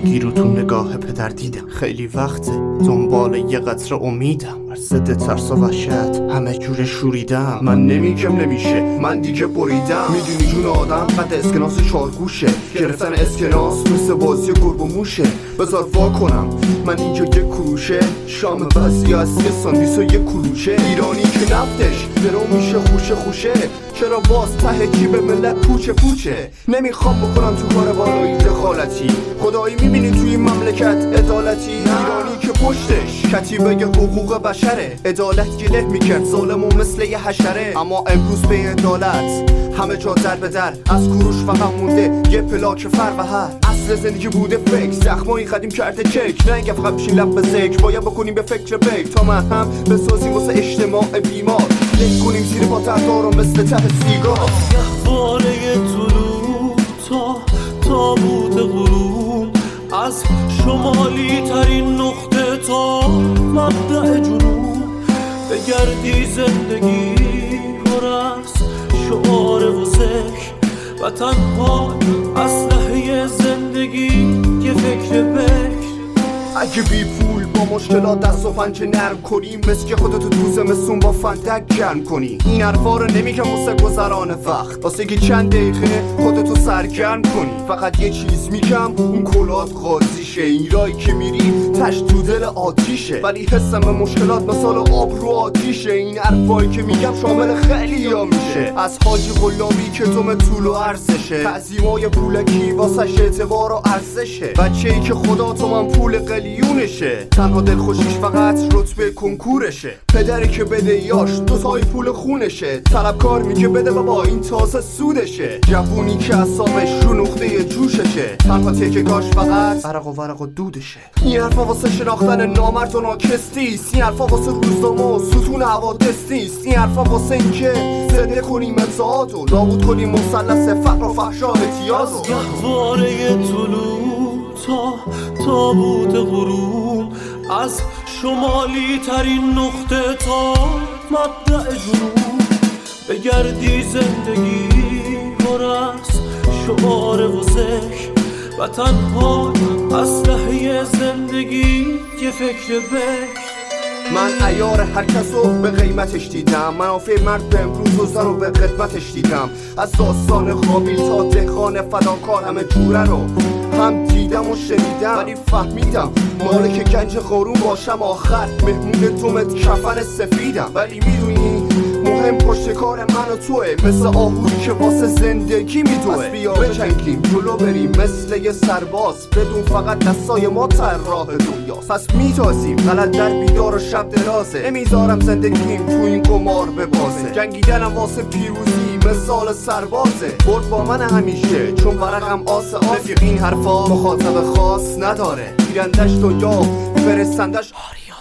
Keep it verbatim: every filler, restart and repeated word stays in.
بچگی رو تو نگاه پدر دیدم. خیلی وقته دنبال یه قطره امیدم، بر ضد ترس و وحشت همه جوره شوریدم. من نمیگم نمیشه، من دیگه بریدم. میدونی جون آدم قد اسکناس چارگوشه، گرفتن اسکناس مثل بازی گرب و موشه. بذار وا کنم من اینجا یه کروشه، شام وزی از یه ساندیس و یه کلوچه. ایرانی که نفتش درو میشه خوشه خوشه، چرا باز ته جیب ملت پوچه پوچه. نمیخوام بکنم تو کار بالایی دخالتی، خدایی میبینی توی این مملکت عدالتی؟ ایرانی که پشتش کتیبه حقوق بشره، عدالت گله میکرد ظالمو مثل یه حشره. اما امروز به عدالت همه جا در به در، از کوروش فقط مونده یه پلاک فر و هر. اصل زندگی بوده فکر، زخمایی قدیم کرده چک، نه اینکه فقط بشین لب به ذکر، باید بکنیم به فکر بک تا من هم بسازیم واسه اجتماع بیمار. لک کنیم زیر پا تردارم مثل ته سیگار. گهواره طلوع تا تابوت غروب، از شمالی ترین نقطه تا مبدأ جنوب. بگردی زندگی پر از شعار و ذکر، و تنها اسلحه زندگی یه فکر بکر. اگه بی پول با مشکلات دست و پنجه نرم کنی، مثل که خودتو تو زمستون با فندک گرم کنی. این حرفا رو نمیگم واسه گذران وقت، واسه که چند دقیقه خودتو سرگرم کنی. فقط یه چیز میگم اون کلات قاضیشه، این رایی که میری تش تو دل آتیشه، ولی حسم به مشکلات مثال آب رو آتیشه. این حرفایی که میگم شامل خیلی ها میشه، از حاجی غلامی که دوم طول و عرضشه، تعظیمای پولکی واسش اعتبار و ارزشه. بچه‌ای که خدا تو من پول قلیونشه، تنها دلخوشیش فقط رتبه کنکورشه. پدری که بدهیاش دوتای پول خونشه، طلبکار میگه بده و با این تازه سودشه. جوونی که اعصابش رو نقطه جوششه، تنها تکه کاش فقط عرق و ورق و دودشه. این حرفا واسه شناختن نامرد و ناکس نیست، این حرفا واسه روزنامه و ستون حوادث نیست. این حرفا واسه اینکه زنده کنیم اتحاد و نابود کنیم مثلث فقر و فحشا و امتیاز. از گهواره طلوع تا تابوت غروب، از شمالی ترین نقطه تا مبدأ جنوب. بگردی زندگی پر از شعار و ذکر، و تنها اسلحه زندگی یه فکر بکر. من عیار هر کسو به قیمتش دیدم، منافع مرد به امروز و زن رو به خدمتش دیدم. از داستان قابیل تا دهقان فداکار همه جوره رو هم دیدم و شنیدم، ولی فهمیدم مالک گنج قارون باشم آخر مهمون دومت کفن سفیدم. ولی میدونی مهم پشت کار من و توه، مثل آهوی که واسه زندگی میدوه. پس بیا بجنگیم جلو بریم مثل یه سرباز، بدون فقط دستای ما تر راه دنیاست. پس میتازیم غلط در بیدار و شب درازه، نمیذارم زندگیم تو این قمار ببازه. جنگیدنم واسه پیروزی مثال سربازه، برد با من همیشه چون ورقم آسه آسه. این حرفا مخاطب خاص نداره، گیرندش دنیا فرستندش آریا.